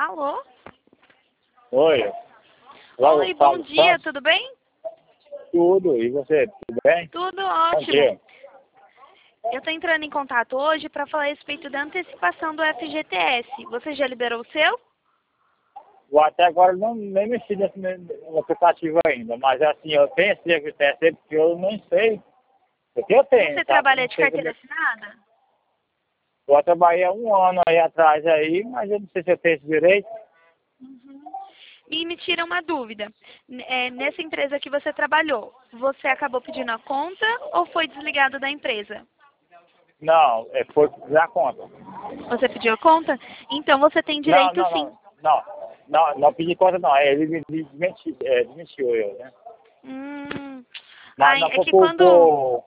Alô? Oi. Oi, bom dia, tudo bem? Tudo. E você, tudo bem? Tudo Bom ótimo. dia. Eu estou entrando em contato hoje para falar a respeito da antecipação do FGTS. Você já liberou o seu? Eu até agora nem mexi no aplicativo ainda, mas assim, eu tenho esse FGTS porque eu não sei. Porque eu tenho, Você sabe? Eu trabalha não de sei carteira assinada? Eu trabalhei há um ano aí atrás aí, mas eu não sei se eu tenho esse direito. E me tira uma dúvida. Nessa empresa que você trabalhou, você acabou pedindo a conta ou foi desligado da empresa? Não, foi da conta. Você pediu a conta? Então você tem Não, direito não, sim. não. Não pedi conta não. Ele me desmentiu eu, né? Mas Ai, não é foi que quando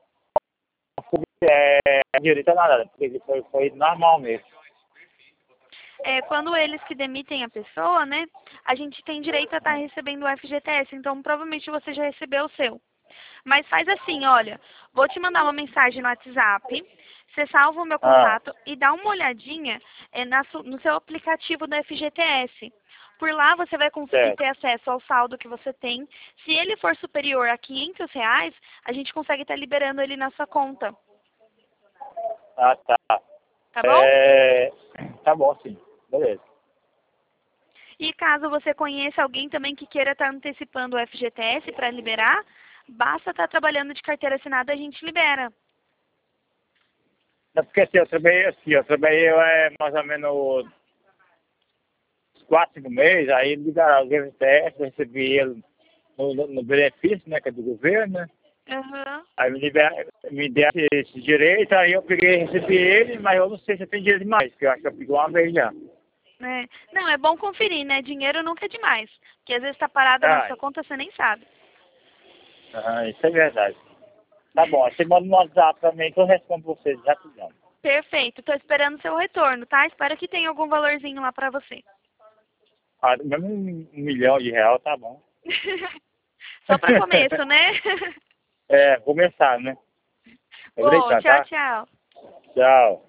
direito a nada, porque foi normal mesmo. quando eles que demitem a pessoa, né, a gente tem direito a estar recebendo o FGTS, então provavelmente você já recebeu o seu. Mas faz assim, olha, vou te mandar uma mensagem no WhatsApp, você salva o meu Ah, contato e dá uma olhadinha no seu aplicativo do FGTS. Por lá você vai conseguir certo. ter acesso ao saldo que você tem. Se ele for superior a R$ 500, a gente consegue estar liberando ele na sua conta, Ah, tá. tá bom? Tá bom, sim. Beleza. E caso você conheça alguém também que queira estar antecipando o FGTS para liberar, basta estar trabalhando de carteira assinada, a gente libera. É porque assim, eu trabalhei mais ou menos 4, 5 meses, aí ligaram o FGTS, eu recebi ele no benefício, né, que é do governo, né? Aham. Aí me deram esse direito, aí eu peguei e recebi ele, mas eu não sei se eu tenho direito demais, porque eu acho que eu peguei uma vez já. É. Não, é bom conferir, né? Dinheiro nunca é demais. Porque às vezes está parado na Ah, sua conta, você nem sabe. isso é verdade. Tá bom, você manda no WhatsApp também que eu respondo vocês rapidão. Perfeito. Tô esperando seu retorno, tá? Espero que tenha algum valorzinho lá pra você. Ah, mesmo R$ 1 milhão tá bom. Só pra começo, né? Começar, né? Bom, Obrigado, tchau, tá? tchau. Tchau.